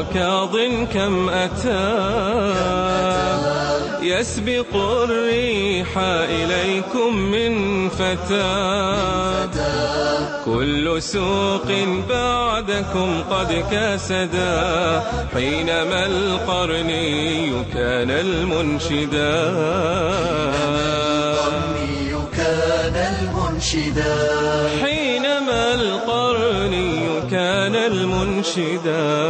عكاظ كم أتى يسبق الريح إليكم من فتى كل سوق بعدكم قد كاسدا حينما القرني كان المنشدا حينما القرني كان المنشدا.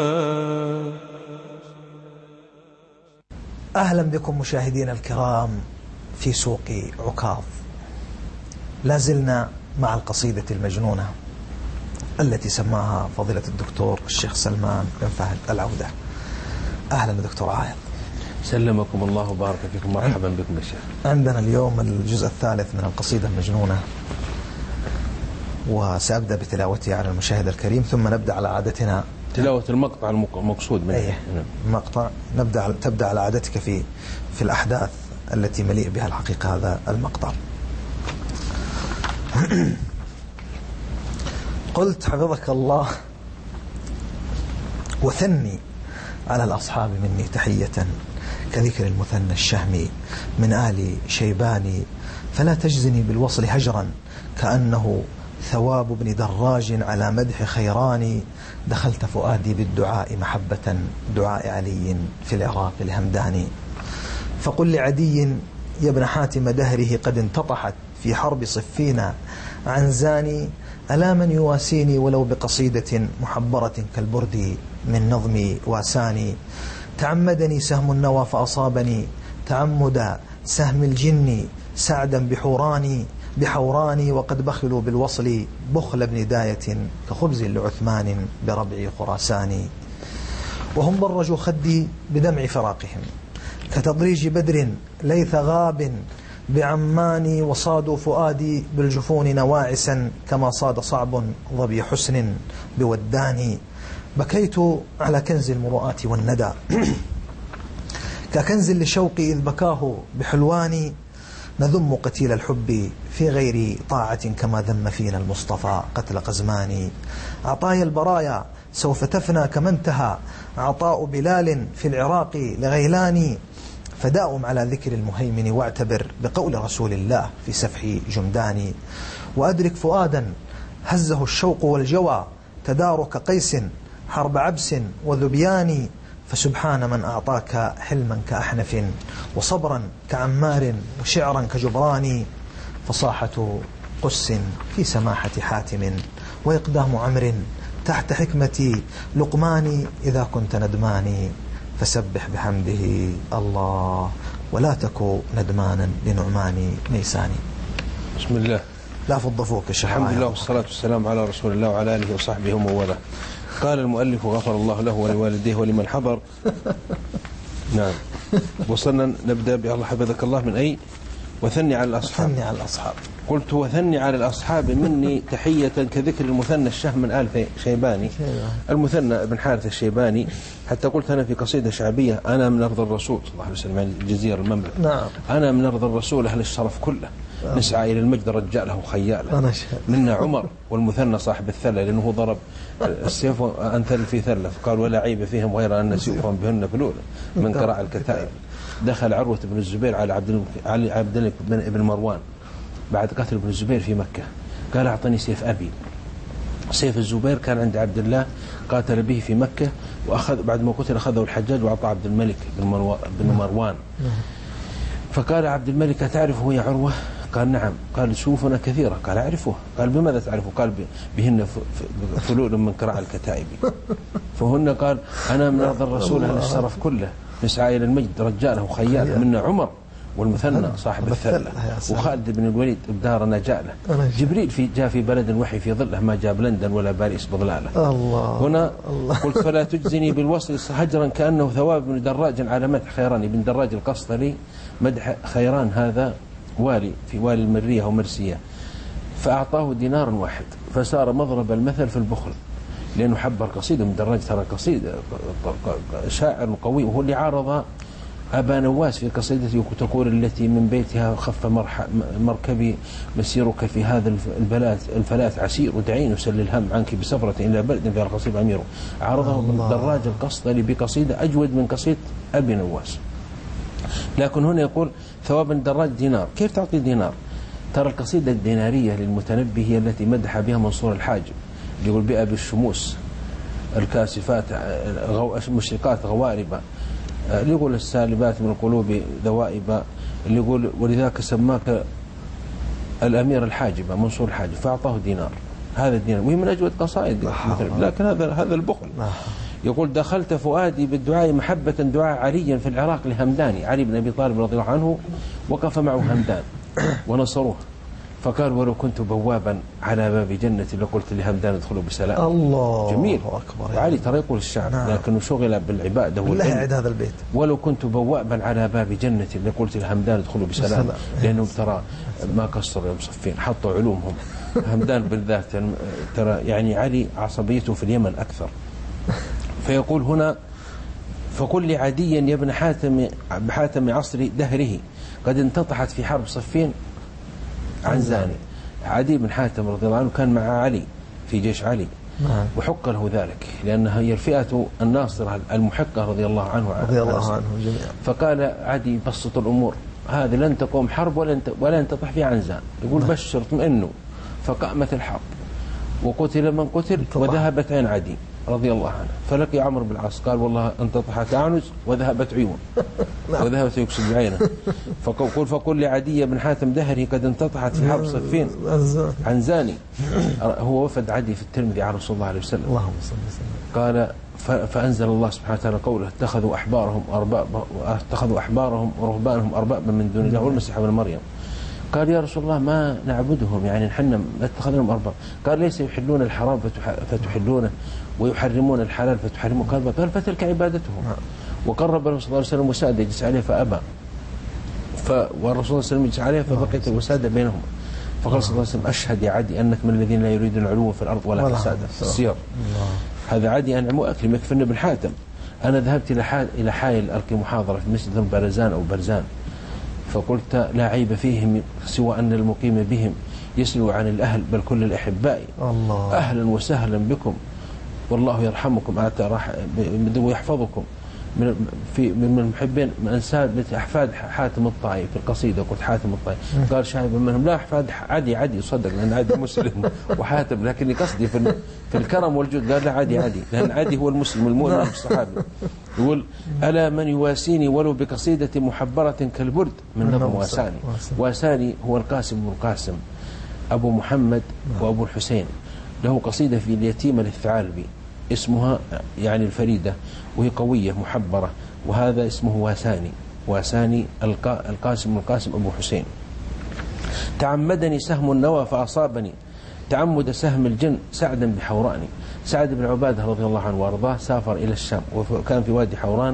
أهلا بكم مشاهدينا الكرام في سوق عكاظ. لازلنا مع القصيدة المجنونة التي سماها فضيلة الدكتور الشيخ سلمان بن فهد العودة. أهلا دكتور عايض. سلمكم الله وبارك فيكم. مرحبا بكم يا شيخ. عندنا اليوم الجزء الثالث من القصيدة المجنونة، وسأبدأ بتلاوتها على المشاهد الكريم، ثم نبدأ على عادتنا تلاوة المقطع المقصود منه. أيه مقطع تبدأ على عادتك في الأحداث التي مليء بها الحقيقة هذا المقطع. قلت حفظك الله وثني على الأصحاب مني تحية كذكر المثنى الشهمي من آل شيباني، فلا تجزني بالوصل هجرا كأنه ثواب ابن دراج على مدح خيراني. دخلت فؤادي بالدعاء محبة دعاء علي في العراق الهمداني. فقل لعدي يا ابن حاتم دهره قد انتطحت في حرب صفين عن زاني، ألا من يواسيني ولو بقصيدة محبرة كالبرد من نظم واساني. تعمدني سهم النوى فأصابني تعمد سهم الجن سعدا بحوراني وقد بخلوا بالوصل بخل ابن داية كخبز لعثمان بربع خراساني. وهم ضرجوا خدي بدمع فراقهم كتضريج بدر ليث غاب بعماني، وصادوا فؤادي بالجفون نواعسا كما صاد صعب ظبي حسن بوداني. بكيت على كنز المروءات والندى ككنز لشوقي إذ بكاه بحلواني. نذم قتيل الحب في غير طاعة كما ذم فينا المصطفى قتل قزماني. عطايا البرايا سوف تفنى كما انتهى عطاء بلال في العراق لغيلاني. فداؤم على ذكر المهيمن واعتبر بقول رسول الله في سفح جمداني. وأدرك فؤادا هزه الشوق والجوى تدارك قيس حرب عبس وذبيان. فسبحان من أعطاك حلما كأحنف وصبرا كعمار وشعرا كجبران. فصاحة قس في سماحة حاتم وإقدام عمر تحت حكمة لقمان. إذا كنت ندماني فسبح بحمده الله ولا تكو ندمانا لنعمان ميساني. بسم الله. لا فض فوق الشيخ. الحمد لله والصلاة والسلام على رسول الله وعلى آله وصحبه ومن والاه. قال المؤلف غفر الله له ولوالديه ولمن حضر. نعم وصلنا نبدأ بالله حفظك الله من أي وثني على الأصحاب. وثني على الأصحاب. قلت وثني على الأصحاب مني تحية كذكر المثنى الشهم من آل شيباني. المثنى ابن حارث الشيباني. حتى قلت أنا في قصيدة شعبية أنا من أرض الرسول صلى الله عليه وسلم يعني الجزيرة المملكة. نعم. أنا من أرض الرسول أهل الشرف كله نسعى إلى المجد رجاله خياله. منا عمر والمثنى صاحب الثلة لأنه ضرب السيف أنثل في ثلة فقال ولا عيب فيهم غير أن سيوفهم بهن فلولة من قراء الكتائب. دخل عروة بن الزبير على عبد الله بن مروان بعد قتل ابن الزبير في مكة قال أعطني سيف أبي. سيف الزبير كان عند عبد الله قاتل به في مكة وأخذ بعد ما قتل أخذه الحجاج وأعطى عبد الملك بن مروان. فقال عبد الملك تعرفه يا عروة؟ قال نعم. قال سيوفنا كثيرة. قال أعرفه. قال بماذا تعرفه؟ قال بهن فلول من قراء الكتائب. فهن قال أنا من أرض الرسول أهل الشرف كله نسعى إلى المجد رجاله خياله. منا عمر والمثنى صاحب الثلة وخالد بن الوليد بدارنا جاء له. جبريل جاء في بلد الوحي في ظله ما جاب لندن ولا باريس بضلاله. هنا قلت فلا تجزني بالوصل هجرا كأنه ثواب بن دراج على مدح خيران. ابن دراج القسطلي مدح خيران هذا والي في والي المرية ومرسية فأعطاه دينار واحد فصار مضرب المثل في البخل لأنه حب القصيدة. من دراج ترى قصيدة شاعر قوي وهو اللي عارض أبا نواس في قصيدته تقول: التي من بيتها خف مركبي مسيرك في هذا الفلات عسير، دعين يسل الهم عنك بسفرة إلى بلد فيها القصيد أمير. عرضه الدراج القسطلي بقصيدة أجود من قصيدة أبي نواس. لكن هنا يقول: ثواب الدراج دينار. كيف تعطي دينار؟ ترى القصيدة الدينارية للمتنبي هي التي مدح بها منصور الحاجب، يقول: بأبي الشموس الكاسفات مشرقات غوارب، اللي يقول السالبات من القلوب ذوائب، اللي يقول: ولذاك سماك الأمير الحاجب منصور الحاجب، فأعطاه دينار. هذا الدينار وهي من أجود قصائد، لكن هذا البخل. يقول: دخلت فؤادي بالدعاء محبة دعاء علي في العراق لهمداني. علي بن أبي طالب رضي الله عنه وقف معه همدان ونصروه، فقال: ولو كنت بوابا على باب جنة لقلت لهمدان ادخلوا بسلام. الله جميل أكبر. وعلي ترى يقول الشعر لكنه شغل بالعبادة والعلم. هذا البيت: ولو كنت بوابا على باب جنة لقلت لهمدان ادخلوا بسلام. لأنهم ترى ما قصروا يوم صفين، حطوا علومهم. همدان بالذات ترى يعني علي عصبيته في اليمن أكثر. فيقول هنا: فقل لعديا يا ابن حاتم عصر دهره قد انتطحت في حرب صفين عنزاني. عدي بن حاتم رضي الله عنه كان مع علي في جيش علي، وحق له ذلك لأنها هي الفئة الناصرة المحقة رضي الله عنه جميعا. فقال عدي: بسط الأمور، هذه لن تقوم حرب ولا ينتطح في عنزان. يقول: بشر اطمئنوا. فقامت الحرب وقتل من قتل وذهبت عين عدي رضي الله عنه. فلقي عمرو بن العاص قال: والله انتطحت أعنز وذهبت عيون وذهبت يقصد بعينه. فقل لعدي بن حاتم دهري قد انتطحت في حرب صفين عنزاني. هو وفد عدي في الترمذي على رسول الله عليه وسلم. اللهم صل وسلم. قال: فأنزل الله سبحانه وتعالى قوله: اتخذوا أحبارهم ورهبانهم أربابا من دون الله والمسيح ابن مريم. قال: يا رسول الله ما نعبدهم، يعني نحن اتخذناهم أرباب. قال: ليس يحلون الحرام فتحلونه ويحرمون الحلال فتحرمون. قال: فتلك عبادتهم. وقرب الرسول صلى الله عليه وسلم وسادة يجلس عليه فأبى، والرسول صلى الله عليه وسلم يجلس عليه فبقيت الوسادة بينهم. فقال صلى الله عليه وسلم: أشهد يا عدي أنك من الذين لا يريدون العلو في الأرض ولا فسادا في السير. هذا عدي أنعم وأكرم يكفن بن حاتم. أنا ذهبت إلى حائل ألقي محاضرة في مسجد برزان أو برزان، فقلت: لا عيب فيهم سوى أن المقيم بهم يسلو عن الأهل بل كل الأحباء. الله. أهلا وسهلا بكم والله يرحمكم ويحفظكم من المحبين من أنساب أحفاد حاتم الطائي. في القصيدة قلت حاتم الطائي. قال شاهد منهم: لا أحفاد عدي صدق، لأن عدي مسلم وحاتم، لكن قصدي في الكرم والجود. قال: لا عدي لأن عدي هو المسلم المؤمن الصحابي. يقول: ألا من يواسيني ولو بقصيدة محبرة كالبرد من نظم واساني. واساني هو القاسم بن القاسم أبو محمد وأبو الحسين، له قصيدة في اليتيمة للثعالبي اسمها يعني الفريدة، وهي قوية محبرة، وهذا اسمه واساني القاسم أبو حسين. تعمدني سهم النوى فأصابني تعمد سهم الجن سعدا بحوراني. سعد بن عبادة رضي الله عنه وارضاه سافر إلى الشام وكان في وادي حوران،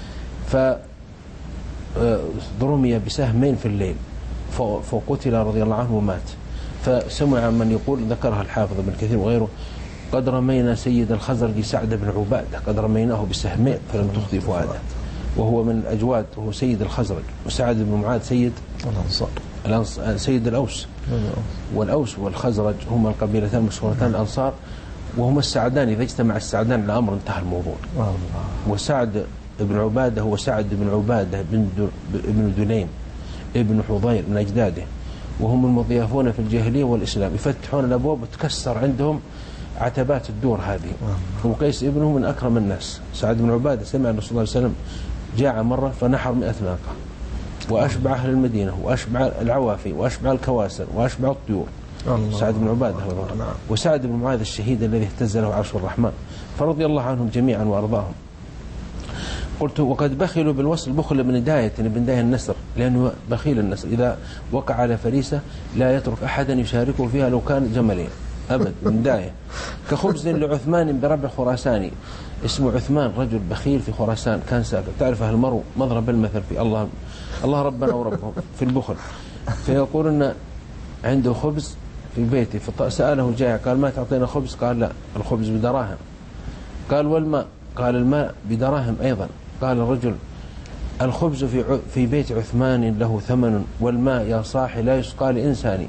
فضرمي بسهمين في الليل فقتل رضي الله عنه ومات. فسمع من يقول، ذكرها الحافظ ابن كثير وغيره: قد رمينا سيد الخزرج سعد بن عبادة، قد رميناه بسهمين فلم تخطي فؤاده. وهو من الأجواد، وهو سيد الخزرج. وسعد بن معاذ سيد الأنصار، سيد الأوس. والأوس والخزرج هما القبيلتان المشهورتان الأنصار، وهما السعدان. إذا اجتمع السعدان الأمر انتهى الموضوع. وسعد بن عبادة هو سعد بن عبادة بن دليم ابن حضير من أجداده، وهم المضيافون في الجاهلية والإسلام، يفتحون الأبواب وتكسر عندهم عتبات الدور هذه. وقيس ابنه من أكرم الناس. سعد بن عبادة سمع الرسول صلى الله عليه وسلم جاء مرة فنحر 100 ناقة، وأشبع أهل المدينة وأشبع العوافي وأشبع الكواسر وأشبع الطيور. سعد بن عبادة. وسعد بن معاذ الشهيد الذي اهتز له عرش الرحمن، فرضي الله عنهم جميعا وأرضاهم. قلت: وقد بخلوا بالوصل بخل بن داية النسر، لأنه بخيل النسر إذا وقع على فريسة لا يترك أحدا يشاركه فيها لو كان جملين أبد. من داية كخبز لعثمان بربع خراساني. اسمه عثمان، رجل بخيل في خراسان كان سافر. تعرف أهل المرو مضرب المثل في الله ربنا وربهم في البخل. فيقول أن عنده خبز في بيته، فسأله جائع قال: ما تعطينا خبز؟ قال: لا، الخبز بدراهم. قال: والماء؟ قال: الماء بدراهم أيضا. قال الرجل: الخبز في بيت عثمان له ثمن، والماء يا صاحي لا يسقى لإنسان،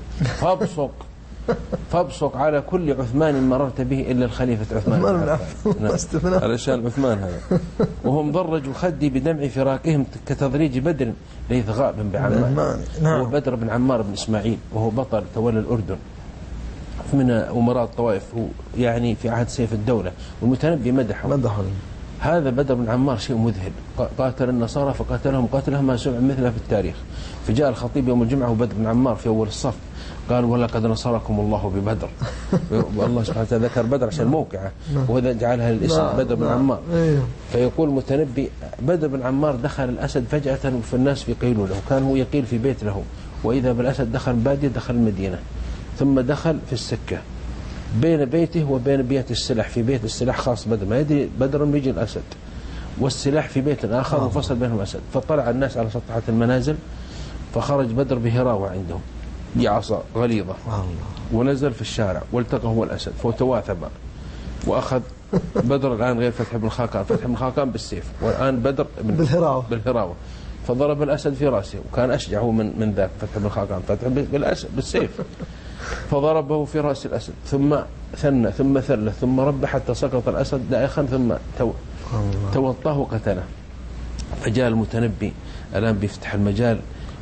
فابصق على كل عثمان مررت به إلا الخليفة عثمان. علشان عثمان هذا. وهم ضرجوا خدي بدمع فراقهم كتضريج بدر ليث غاب بعمان. هو بدر بن عمار بن إسماعيل، وهو بطل تولى الأردن من أمراء الطوائف، هو يعني في عهد سيف الدولة، والمتنبي مدحه. هذا بدر بن عمار شيء مذهل، قاتل النصارى فقاتلهم قاتلهم ما سمع مثله في التاريخ. فجاء الخطيب يوم الجمعة وبدر بن عمار في أول الصف، قال ولقد نصركم الله ببدر. والله سبحانه وتعالى ذكر بدر عشان موقعه، وهذا جعلها الاسم بدر بن عمار. فيقول متنبي بدر بن عمار دخل الأسد فجأة في الناس في قيلوله، وكان هو يقيل في بيت له، وإذا بالأسد دخل بادية دخل المدينة، ثم دخل في السكة بين بيته وبين بيت السلاح، في بيت السلاح خاص بدر، ما يدري بدر بيجي الأسد، والسلاح في بيت آخر وفصل بينهم أسد. فطلع الناس على سطحات المنازل، فخرج بدر بهراوة عندهم بعصا غليظة، ونزل في الشارع والتقى هو الأسد فتواثب، وأخذ بدر الآن غير فتح بن خاقان، فتح بن خاقان بالسيف، والآن بدر بالهراوة، فضرب الأسد في رأسه، وكان أشجع هو من ذاك فتح بن خاقان، فتح بالأسد بالسيف، فضربه في رأس الأسد، ثم ثنى ثم ثلث ثم رب حتى سقط الأسد دائخا، ثم توطاه وقتله. فجاء المتنبي الآن بيفتح المجال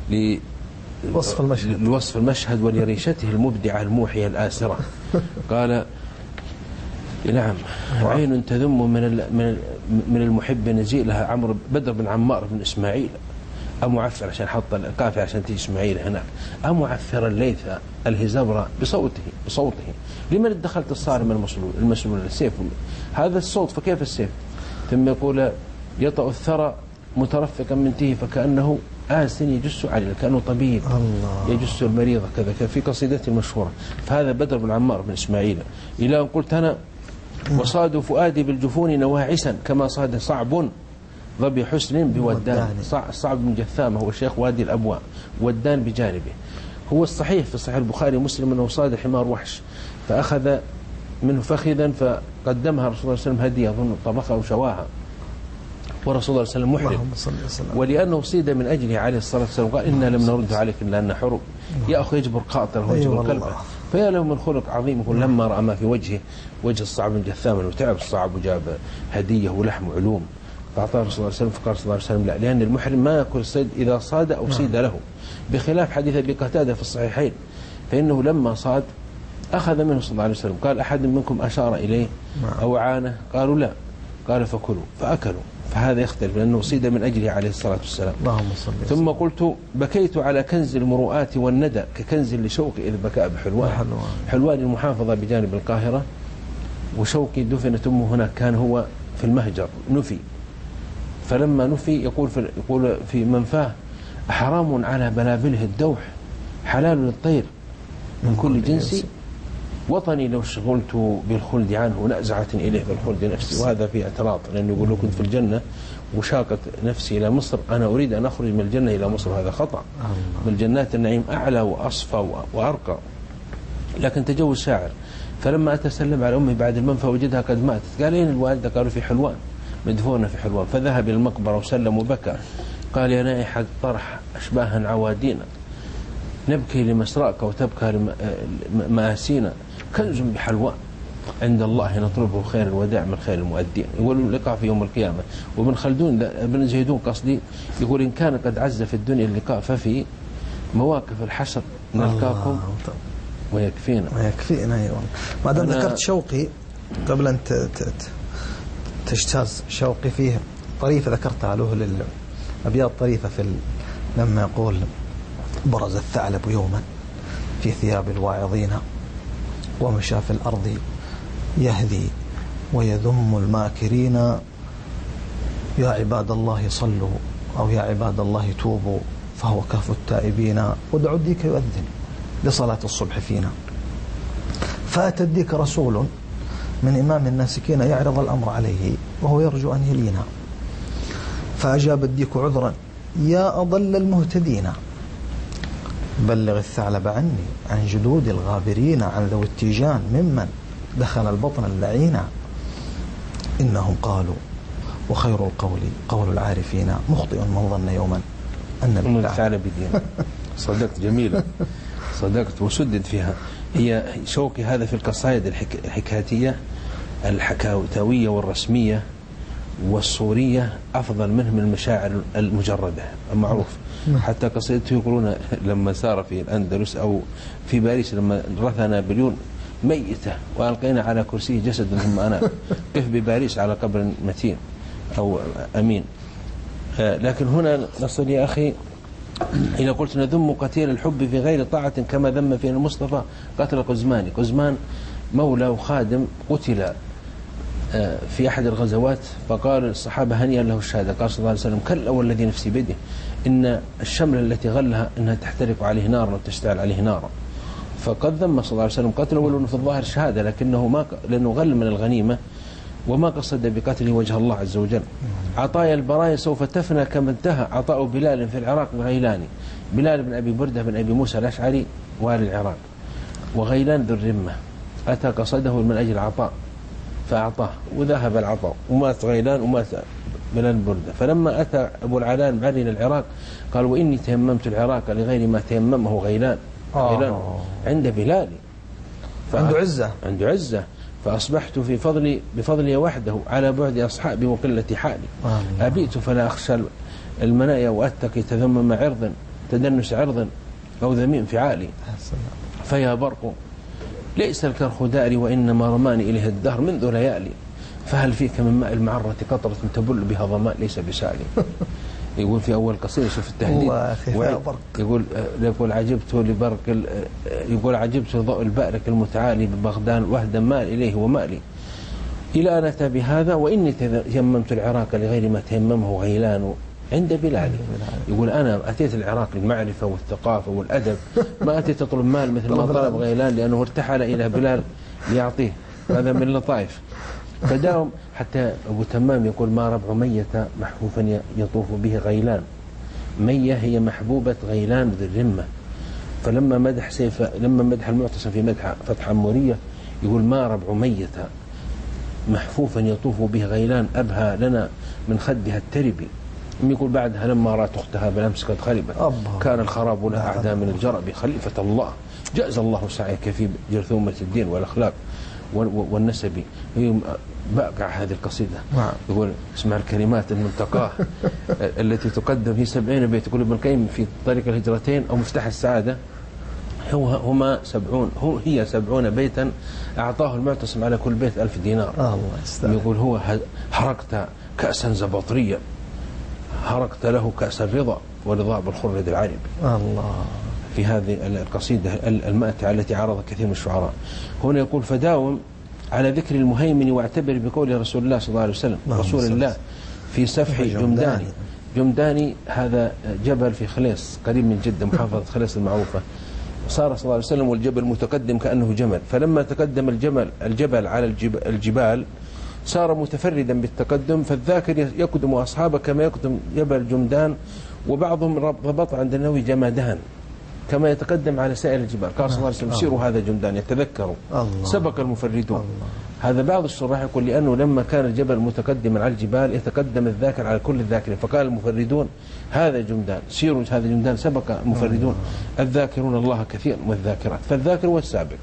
لوصف المشهد ولريشته المبدعة الموحية الآسرة. قال نعم عين تذم من المحب نزيلها عمرو بدر بن عمار بن إسماعيل، أمعفر عشان حط القافية عشان تيجي إسماعيل هناك، أمعفر الليث الهزبر بصوته لمن دخلت الصارم المسلول السيف، هذا الصوت فكيف السيف؟ ثم يقول يطأ الثرى مترفقا من تيه فكأنه يجس عليه، كأنه طبيب يجس المريضة كذا في قصيدته المشهورة. فهذا بدر بن عمار بن إسماعيل. إلى أن قلت أنا وصاد فؤادي بالجفون نواعسا كما صاد صعب ظبي حسن بودان. صعب بن جثامة هو الشيخ وادي الأبواء، ودان بجانبه. هو الصحيح في صحيح البخاري ومسلم أنه صاد حمار وحش فأخذ منه فخذا فقدمها رسول الله صلى الله عليه وسلم هدية، أظن طبخها وشواها، ورسول الله صلى الله عليه وسلم محرم، ولأنه صيد من أجله عليه الصلاة والسلام قال إنا لم نرد عليك إلا أن حرم، يا أخي يجبر قاطره ويجبر كلبه. فيا له من خلق عظيم. يقول لما رأى ما في وجهه وجه الصعب بن جثام وتعب الصعب وجاب هدية ولحم علوم فأعطاه رسول الله صلى الله عليه وسلم، فقال صلى الله عليه وسلم لا، لأن المحرم ما يأكل الصيد إذا صاد أو صيد له، بخلاف حديث أبي قتادة في الصحيحين فإنه لما صاد أخذ منه صلى الله عليه وسلم، قال أحد منكم أشار إليه أو عانه؟ قالوا لا، قال فكلوا فأكلوا. فهذا يختلف لأنه صيد من أجله عليه الصلاة والسلام. ثم قلت بكيت على كنز المروءات والندى ككنز لشوقي إذ بكى بحلوان. حلوان المحافظة بجانب القاهرة، وشوقي دفنت أمه هناك، كان هو في المهجر نفي، فلما نفي يقول في منفاه حرام على بلابله الدوح حلال للطير من كل جنسي وطني لو شغلت بالخلد عنه نأزعة إليه بالخلد نفسي. وهذا فيه اعتراض، لأنه يقول له كنت في الجنة وشاقت نفسي إلى مصر، أنا أريد أن أخرج من الجنة إلى مصر، هذا خطأ. بالجنات النعيم أعلى وأصفى وأرقى. لكن تجوز شاعر، فلما أتسلم على أمي بعد المنفى وجدها قد ماتت، قال أين الوالدة؟ قالوا في حلوان، مدفونة في حلوان. فذهب إلى المقبرة وسلم وبكى، قال يا نائحة الطرح أشباها عوادينا نبكي لمسراك وتبكى لمآسينا، كنز بحلوان عند الله نطلبه خير الوداع من خير المؤدين. يقول اللقاء في يوم القيامة. وابن خلدون ابن زيدون قصدي يقول إن كان قد عز في الدنيا اللقاء ففي مواقف الحشر نلقاكم ويكفينا. أيوة. ما دام ذكرت شوقي قبل أن تجتاز شوقي فيه طريفة ذكرتها له للأبيات طريفة لما يقول برز الثعلب يوما في ثياب الواعظين ومشى في الأرض يهدي ويذم الماكرين، يا عباد الله صلوا أو يا عباد الله توبوا فهو كهف التائبين، ودعوا الديك يؤذن لصلاة الصبح فينا. فأتى الديك رسول من إمام الناسكين يعرض الأمر عليه وهو يرجو أن يلينا، فأجاب الديك عذرا يا أضل المهتدين، بلغ الثعلب عني عن جدود الغابرين، عن ذوي التيجان ممن دخل البطن اللعين، إنهم قالوا وخير القول قول العارفين، مخطئ من ظن يوما أن بالله بدين. صدقت، جميلة، صدقت وسدد فيها. هي شوقي هذا في القصائد الحكاياتية الحكاوتاوية والرسمية والصورية أفضل منه من المشاعر المجردة المعروف. حتى قصيدته يقولون لما سار في الأندلس أو في باريس لما رثى نابليون ميتة وألقينا على كرسيه جسد ثم أنا قف بباريس على قبر متين أو أمين. لكن هنا نصل يا أخي إذا قلت نذم قتيل الحب في غير طاعة كما ذم فينا المصطفى قتل قزماني. قزمان مولى وخادم قتل في أحد الغزوات، فقال الصحابة هنيئا له الشهادة. قال صلى الله عليه وسلم كلا والذي نفسي بيده إن الشمل التي غلها إنها تحترق عليه نارا وتشتعل عليه نارا. فقد ذم صلى الله عليه وسلم قتله ولو في الظاهر شهادة، لكنه لأنه غل من الغنيمة وما قصد بقتله وجه الله عز وجل. عطايا البرايا سوف تفنى كما انتهى عطاء بلال في العراق بغيلاني. بلال بن أبي بردة بن أبي موسى الأشعري والي العراق، وغيلان ذو الرمة أتى قصده من أجل عطاء فأعطاه وذهب العطاء ومات غيلان ومات بلال بردة. فلما أتى أبو العلاء المعري إلى العراق قال وإني تيممت العراق لغير ما تيممه غيلان. غيلان عند بلال عنده عزة فأصبحت بفضلي وحده على بعد أصحابي وقلة حالي. أبيت فلا أخشى المنايا وأتقي تذمم عرض تدنس عرض أو ذميم انفعالي. فيا برق ليس الكرخ داري وإنما رماني إليه الدهر منذ ليالي. فهل فيك من ماء المعرة قطرة تبل بها ظماء ليس بسالي. يقول في أول قصيدة شوف التهديد يقول عجبت ضوء البأرك المتعالي ببغداد وهدا مال إليه ومالي إلى أن أتى بهذا وإني تيممت العراق لغير ما تيممه غيلان عند بلال. يقول أنا أتيت العراق للمعرفة والثقافة والأدب، ما أتيت أطلب مال مثل ما طلب غيلان لأنه ارتحل إلى بلال ليعطيه. هذا من اللطائف. فداوم حتى أبو تمام يقول ما ربع مية محفوفا يطوف به غيلان. مية هي محبوبة غيلان ذي الرمة. فلما مدح المعتصم في مدح فتح عمورية يقول ما ربع مية محفوفا يطوف به غيلان أبهى لنا من خدها التربي. يقول بعدها لما رأت أختها بالأمس قد خربت كان الخراب لها أعداء من الجرب. خليفة الله جاز الله سعيك في جرثومة الدين والأخلاق والنسب. بقع هذه القصيدة يقول اسمع الكلمات المنتقاة التي تقدم في 70 بيت. يقول ابن القيم في طريق الهجرتين أو مفتاح السعادة هي 70 بيتا أعطاه المعتصم على كل بيت 1000 دينار. يقول هو حرقت كأسا زبطريا حرقت له كأس الرضا ورضا بالخرد العربي. الله في هذه القصيدة المائتة التي عرض كثير من الشعراء. هنا يقول فداوم على ذكر المهيمن واعتبر بقول رسول الله صلى الله عليه وسلم رسول الله في سفح جمداني. جمداني هذا جبل في خليص قريب من جدة محافظة خليص المعروفة. صار صلى الله عليه وسلم والجبل متقدم كأنه جمل. فلما تقدم الجبل على الجبال صار متفردا بالتقدم. فالذاكر يقدم أصحابه كما يقدم جبل جمدان. وبعضهم ربط عند النووي جمادان كما يتقدم على سائر الجبال. قال صلى الله عليه وسلم سيروا هذا جمدان يتذكروا سبق المفردون. هذا بعض الشراح يقول لأنه لما كان الجبل متقدما على الجبال يتقدم الذاكر على كل الذاكرين. فقال المفردون هذا جمدان سيروا هذا جمدان سبق المفردون الذاكرون الله كثيرا والذاكرات. فالذاكر هو السابق.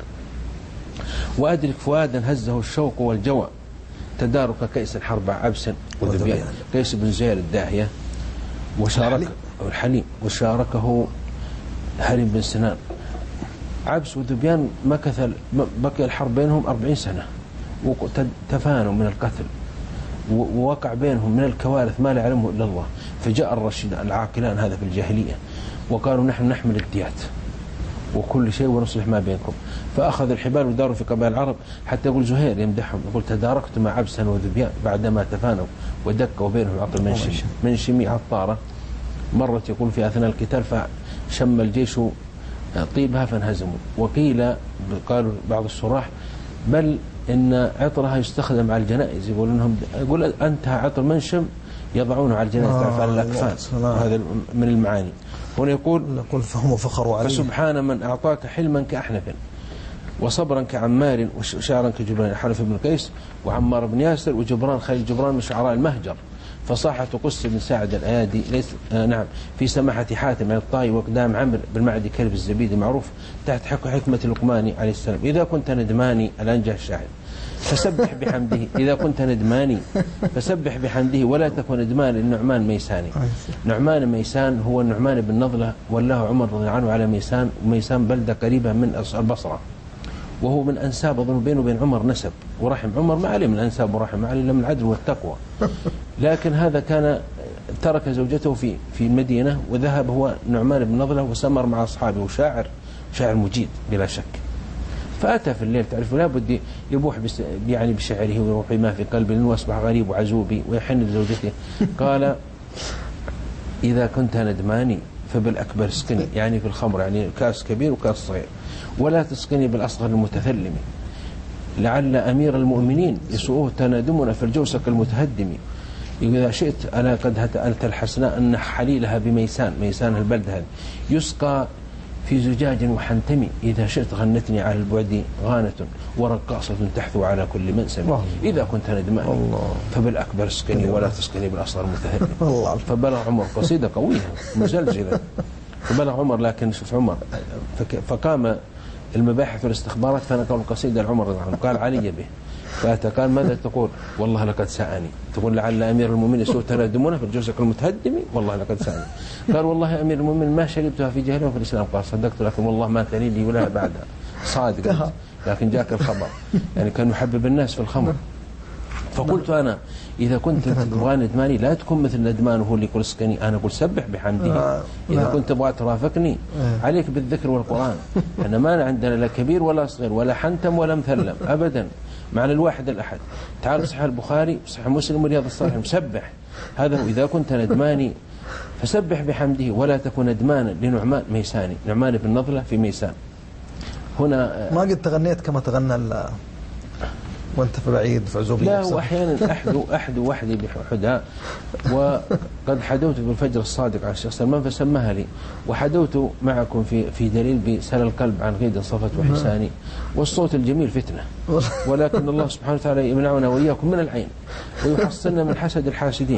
وأدرك فؤادا هزه الشوق والجوى تدارك كيس الحرب عبس وذبيان. كيس بن زير الداهية وشارك الحليم وشاركه هرم بن سنان. عبس وذبيان مكث بقي الحرب بينهم 40 سنة وتفانوا من القتل ووقع بينهم من الكوارث ما لا يعلمه إلا الله. فجاء الرشيد العاقلان هذا في الجاهلية وقالوا نحن نحمل الديات وكل شيء ونصلح ما بينكم. فأخذ الحبال وداروا في قبائل العرب حتى يقول زهير يمدحهم يقول تداركت مع عبسا وذبيان بعدما تفانوا ودكوا بينهم عطل من شمي عطارة مرت يقول في أثناء القتال فشم الجيش طيبها فانهزموا. وقيل قالوا بعض الشراح بل إن عطرها يستخدم على الجنائز. يقول أنتهى عطر منشم يضعونه على الجنائز على الأكفان. هذا من المعاني. هنا يقول فهم فخروا عليه فسبحان من أعطاك حلما كأحنف وصبرا كعمار وشعرا كجبران. حلف بن قيس وعمار بن ياسر وجبران خليل جبران من شعراء المهجر. فصاحة قس بن سعد الأيادي ليس نعم في سماحة حاتم الطائي وقدام عمرو بالمعدي كلب الزبيدي معروف تحت حكمة لقمان عليه السلام. إذا كنت ندماني الآن جاء الشاعر فسبح بحمده، إذا كنت ندماني فسبح بحمده ولا تكن ندمان النعمان ميساني. نعمان ميسان هو النعمان بن نضلة والله عمر رضي الله عنه على ميسان، وميسان بلدة قريبة من البصرة، وهو من أنساب أظن بينه وبين عمر نسب ورحم. عمر ما عليه من أنساب ورحم، ما عليه إلا من العدل والتقوى. لكن هذا كان ترك زوجته في المدينة وذهب هو نعمان بن نضلة وسمر مع أصحابه، وشاعر مجيد بلا شك. فأتى في الليل تعرف لا بد يبوح يعني بشعره ويروح بما في قلبه لأنه أصبح غريب وعزوبي ويحن لزوجته. قال إذا كنت ندماني فبالأكبر اسقني، يعني في الخمر، يعني كاس كبير وكاس صغير، ولا تسقني بالأصغر المتثلم لعل أمير المؤمنين يسوءه تنادمنا في الجوسك المتهدم. إذا شئت أنا قد هتألت الحسناء أن حليلها بميسان، ميسان البلد هذا يسقى في زجاج وحنتمي، إذا شئت غنتني على البعد غانة ورقاصة تحثو على كل منسم. إذا كنت ندمان فبالأكبر اسقني ولا تسقني بالأصغر المتهدم. فبلغ عمر قصيدة قوية مزلزلة، فبلغ عمر لكن شوف عمر فقام المباحث والاستخبارات فنقل القصيدة لعمر رضي الله عنه قال علي به. فأتى قال ماذا تقول؟ والله لقد سأني. تقول لعل أمير المؤمنين يسوء تنادمنا في الجوسك المتهدم؟ والله لقد سأني. قال والله أمير المؤمنين ما شربتها في جاهلية وفي الإسلام. قال صدقت لكن والله ما تلي لي ولا بعدها، صادق لكن جاك الخبر. يعني كان يحبب الناس في الخمر. فقلت أنا إذا كنت تبغى ندماني لا تكون مثل ندمان وهو اللي يقول اسقني، أنا أقول سبح بحمده. إذا كنت تبغى ترافقني عليك بالذكر والقرآن. احنا ما عندنا لا كبير ولا صغير ولا حنتم ولا مثلم أبدا، معنى الواحد الأحد. تعال صحيح البخاري صحيح مسلم ورياض الصالحين مسبح. هذا هو إذا كنت ندماني فسبح بحمده ولا تكن ندمانا لنعمان ميساني. نعمان بن نضلة في ميسان. هنا ما قد تغنيت كما تغنى وانت في بعيد في عزوبية؟ لا، وأحيانا أحدو وحدي بحداء، وقد حدوت بالفجر الصادق على الشيخ سلمان فسمها لي، وحدوت معكم في دليل بسل القلب عن غيد صفت وحساني. والصوت الجميل فتنة، ولكن الله سبحانه وتعالى يمنعنا وإياكم من العين ويحصلنا من حسد الحاسدين.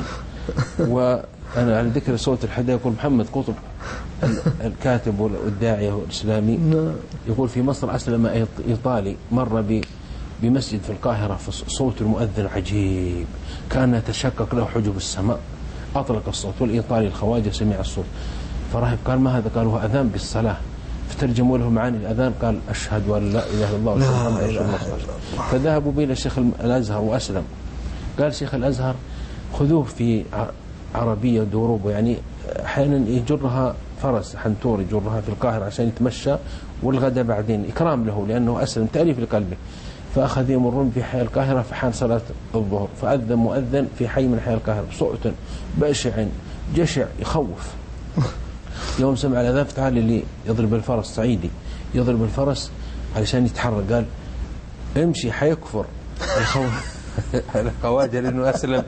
وأنا على ذكر صوت الحداء يقول محمد قطب الكاتب والداعية الإسلامي يقول في مصر أسلم إيطالي مر بمسجد في القاهرة فصوت المؤذن عجيب كان يتشقق له حجب السماء، أطلق الصوت والإيطالي الخواجة سمع الصوت فراهب قال ما هذا؟ قال هو أذان بالصلاة. فترجموا له معاني الأذان قال أشهد أن لا إله إلا الله وأشهد أن رسول الله. فذهبوا به إلى شيخ الأزهر وأسلم. قال شيخ الأزهر خذوه في عربية دروب، يعني أحيانا يجرها فرس حنتور يجرها في القاهرة عشان يتمشى والغداء بعدين إكرام له لأنه أسلم تأليف لقلبه. فأخذ يمرون في حي القاهرة فحان صلاة الظهر فأذن مؤذن في حي من حي القاهرة بصوت بشع جشع يخوف. يوم سمع الأذان فتعال اللي يضرب الفرس صعيدي يضرب الفرس علشان يتحرك قال امشي حيكفر الخوف. الخواجة لأنه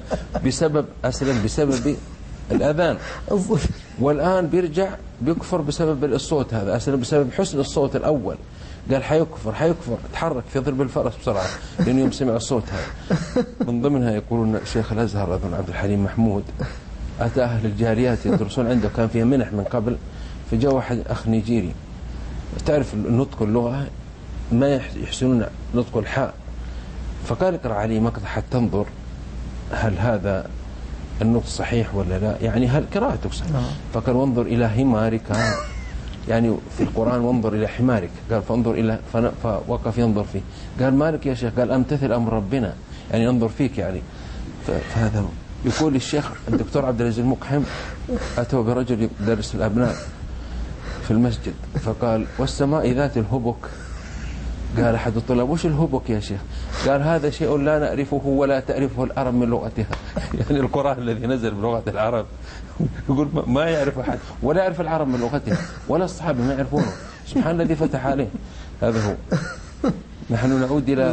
أسلم بسبب الأذان، والآن بيرجع بيكفر بسبب الصوت هذا. أسلم بسبب حسن الصوت الأول قال حيكفر تحرك يضرب الفرس بسرعة لأنه يوم سمع الصوت هذا. من ضمنها يقولون شيخ الأزهر أظن عبد الحليم محمود أتى أهل الجاليات يدرسون عنده كان فيها منح من قبل، فجاء واحد أخ نيجيري تعرف نطق اللغة ما يحسنون نطق الحاء، فقال اقرأ عليه مقطع حتى تنظر هل هذا النطق صحيح ولا لا، يعني هل قراءتك صحيح. فقال وانظر إلى حمارك، يعني في القرآن وانظر إلى حمارك. قال فانظر إلى فوقف ينظر فيه قال مالك يا شيخ؟ قال أمتثل أمر ربنا، يعني ينظر فيك يعني. فهذا يقول الشيخ الدكتور عبد العزيز المقحم أتوا برجل يدرس الأبناء في المسجد فقال والسماء ذات الهبك. قال أحد الطلاب وش الهبك يا شيخ؟ قال هذا شيء لا نعرفه ولا تعرفه العرب من لغتها. يعني القرآن الذي نزل بلغة العرب يقول ما يعرف أحد ولا يعرف العرب من لغتها ولا الصحابة ما يعرفونه. سبحان الذي فتح عليه. هذا هو. نحن نعود إلى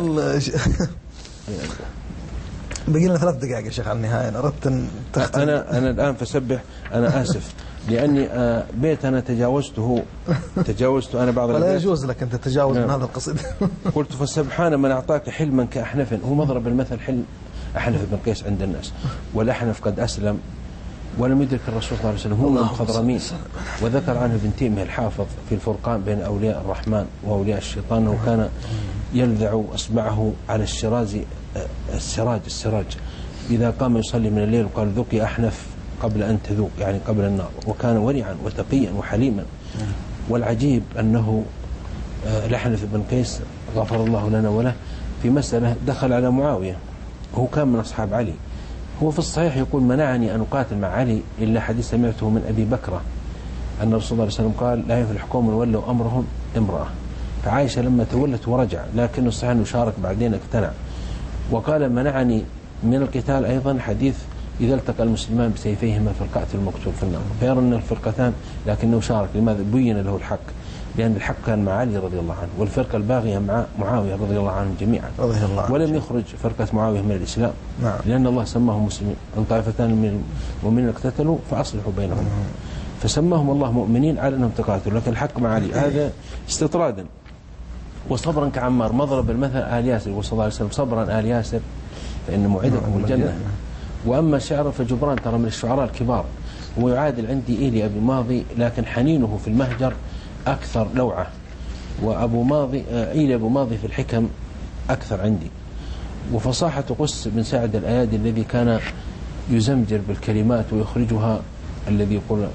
بقي لنا 3 دقائق يا شيخ على النهاية. أنا أردت أن أنا الآن فسبح. أنا آسف لأني بيت أنا تجاوزته أنا بعض البيت ولا يجوز لك أن تتجاوز من هذا القصيدة. قلت فسبحان من أعطاك حلما كأحنف. هو مضرب المثل حلم أحنف بن قيس عند الناس، والأحنف قد أسلم ولم يدرك الرسول صلى الله عليه وسلم، هو من المخضرمين. وذكر عنه ابن تيمية الحافظ في الفرقان بين أولياء الرحمن وأولياء الشيطان أنه كان يلذع أصبعه على السراج إذا قام يصلي من الليل وقال ذوق يا أحنف قبل أن تذوق، يعني قبل النار. وكان ورعا وتقيا وحليما. والعجيب أنه الأحنف بن قيس غفر الله لنا وله في مسألة دخل على معاوية، هو كان من أصحاب علي. هو في الصحيح يقول منعني أن أقاتل مع علي إلا حديث سمعته من أبي بكرة أن الرسول صلى الله عليه وسلم قال لا يفلح قوم ولوا أمرهم امرأة. فعائشة لما تولت ورجع، لكنه صحيح أنه شارك بعدين اقتنع. وقال منعني من القتال أيضا حديث إذا التقى المسلمان بسيفيهما فالقاتل المقتول في النار، فيرى أن الفرقتان لكنه شارك. لماذا؟ بين له الحق، لأن الحق كان مع علي رضي الله عنه، والفرقة الباغية مع معاوية رضي الله عنهم جميعا، ولم يخرج فرقة معاوية من الإسلام، لأن الله سماهم مسلمين. أن طائفتان من المؤمنين اقتتلوا فأصلحوا بينهم، فسماهم الله مؤمنين على أنهم تقاتلوا، لكن الحق مع علي. هذا استطرادا وصبرا كعمار. مضرب المثل آل ياسر، وصلى الله عليه وسلم صبرا آل ياسر فإن موعدكم الجنة. وأما الشعر فجبران ترى من الشعراء الكبار، ويعادل عندي إيلي أبي ماضي، لكن حنينه في المهجر أكثر لوعة، وأبو ماضي إيلي أبو ماضي في الحكم أكثر عندي. وفصاحة قس بن سعد الأيادي الذي كان يزمجر بالكلمات ويخرجها، الذي يقول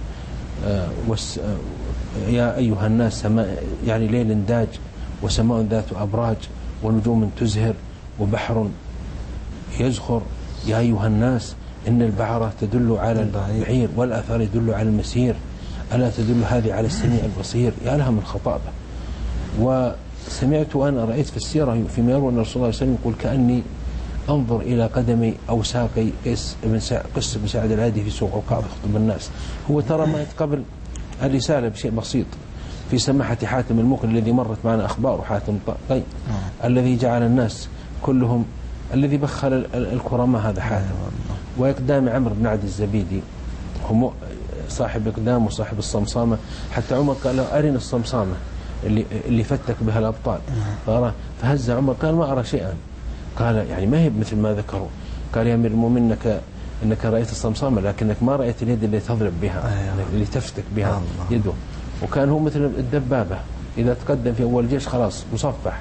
يا أيها الناس سماء، يعني ليل داج وسماء ذات أبراج ونجوم تزهر وبحر يزخر، يا أيها الناس إن البعرة تدل على البعير والأثر يدل على المسير، ألا تدل هذه على السميع البصير. يا لها من خطابة. وسمعت وأنا رأيت في السيرة فيما يروى أن الرسول صلى الله عليه وسلم يقول كأني أنظر إلى قدمي أو ساقي قس بن سعد الأيادي في سوق عكاظ يخطب الناس. هو ترى ما قبل الرسالة بشيء بسيط في سماحة حاتم المقري الذي مرت معنا أخبار حاتم طي الذي جعل الناس كلهم، الذي بخل الكرماء هذا حاتم، وإقدام عمرو بن عبد الزبيدي هم صاحب إقدام وصاحب الصمصامة. حتى عمر قال له أرنا الصمصامة اللي فتك بها الأبطال، فهز عمر قال ما أرى شيئا. قال يعني ما هي مثل ما ذكروا. قال يا أمير المؤمنين إنك رأيت الصمصامة لكنك ما رأيت اليد اللي تضرب بها، اللي تفتك بها يده. وكان هو مثل الدبابة إذا تقدم في أول جيش خلاص مصفح،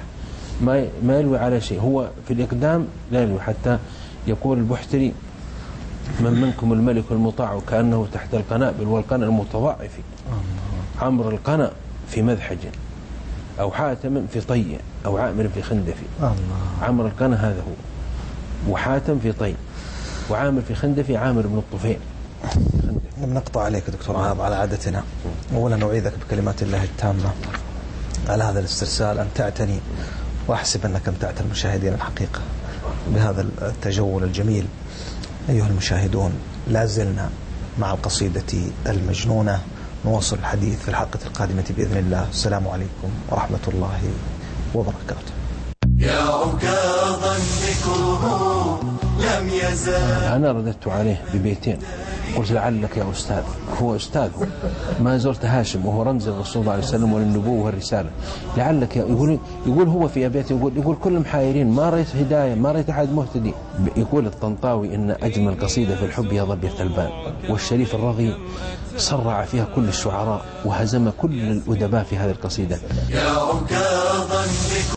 ما يلوي على شيء. هو في الإقدام لا يلوي. حتى يقول البحتري من منكم الملك المطاع كأنه تحت القنابل والقنا المتضاعف، عمرو القنا في مذحج أو حاتم في طي أو عامر في خندف. عمرو القنا هذا هو، وحاتم في طي، وعامر في خندف عامر بن الطفيل. نقطع عليك دكتور عاض على عادتنا. أولا نعيذك بكلمات الله التامة على هذا الاسترسال أن تعتني، وأحسب أنك امتعت المشاهدين الحقيقة بهذا التجول الجميل. أيها المشاهدون، لا زلنا مع القصيدة المجنونة، نواصل الحديث في الحلقة القادمة بإذن الله. السلام عليكم ورحمة الله وبركاته. يا عكاظا ذكره لم يزال. أنا رددت عليه ببيتين، قلت لعلك يا أستاذ، هو أستاذ، ما زرت هاشم وهو رمز الرسول صلى الله عليه وسلم وللنبوة والرسالة. لعلك يقول هو في أبيات يقول كلهم حائرين، ما رأيت هداية، ما رأيت أحد مهتدي. يقول الطنطاوي إن أجمل قصيدة في الحب يا ظبي التلبان، والشريف الرضي صرع فيها كل الشعراء وهزم كل الأدباء في هذه القصيدة. يا عكاظا